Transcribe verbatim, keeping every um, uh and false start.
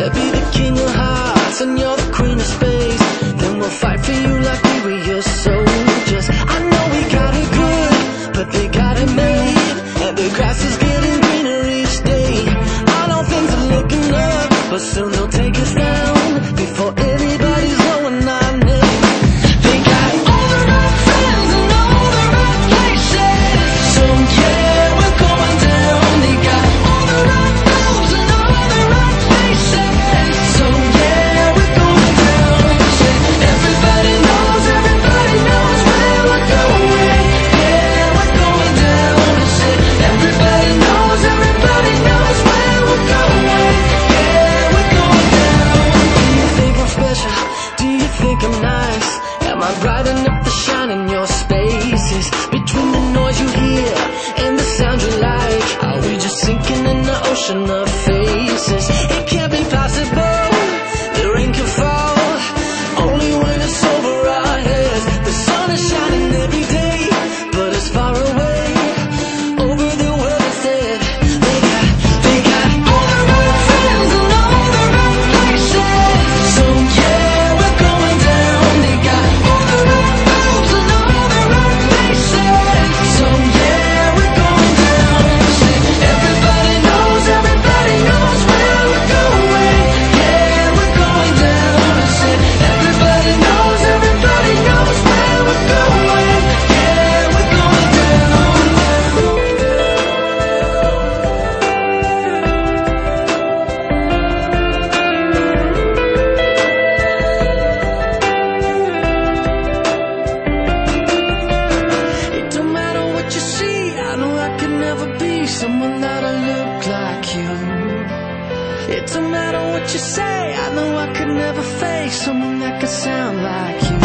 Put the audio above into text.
to be the king of hearts and you're the queen of space. Then we'll fight for you like we were your soldiers. I know we got it good, but they got it made, and the grass is getting greener each day. I know things are looking up, but soon they'll take us down before anybody's going our name. They got all the right friends and all the right places, so yeah, we're going down. They got all the right moves and all the right faces, so yeah, we're going down. Everybody knows, everybody knows where we're going. Yeah, we're going down. Everybody knows, everybody knows where we're going. Yeah, we're going down. Do you think I'm special? Do you think I'm nice? Am I bright enough to shine in your spaces? Between the noise you hear and the sound you like, are we just sinking in the ocean of faces? It can't be possible, the rain can fall only when it's over our heads. The sun is shining every day, but it's far away over the world instead. They got, they got all the right friends and all the right places, so yeah, we're going down. They got all the right moves and all the right faces, so yeah, we're going down. Everybody knows, everybody knows where we're going. Yeah, we're going down. Everybody knows, everybody knows where we're going. Yeah, we're going down. It don't matter what you see, I know I could never be someone that'll look like you. It don't matter what you say, I know I could never face someone that could sound like you.